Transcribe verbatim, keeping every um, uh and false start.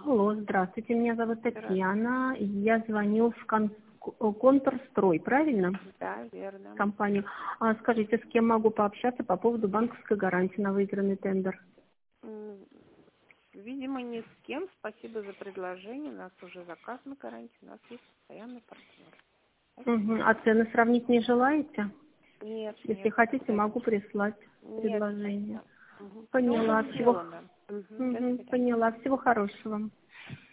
Алло, здравствуйте, меня зовут Здравствуйте. Татьяна. Я звоню в кон- к- Контрстрой, правильно? Да, верно. Компанию. А скажите, с кем могу пообщаться по поводу банковской гарантии на выигранный тендер? М, Видимо, ни с кем. Спасибо за предложение. У нас уже заказ на гарантию. У нас есть постоянный партнер. Мгм. Спасибо. А цены сравнить не желаете? Нет, Если нет, хотите, спасибо. могу прислать Нет, предложение. спасибо. Все Поняла. уже Всего, сделано. Мгм, до Мгм. свидания. Поняла. Всего хорошего.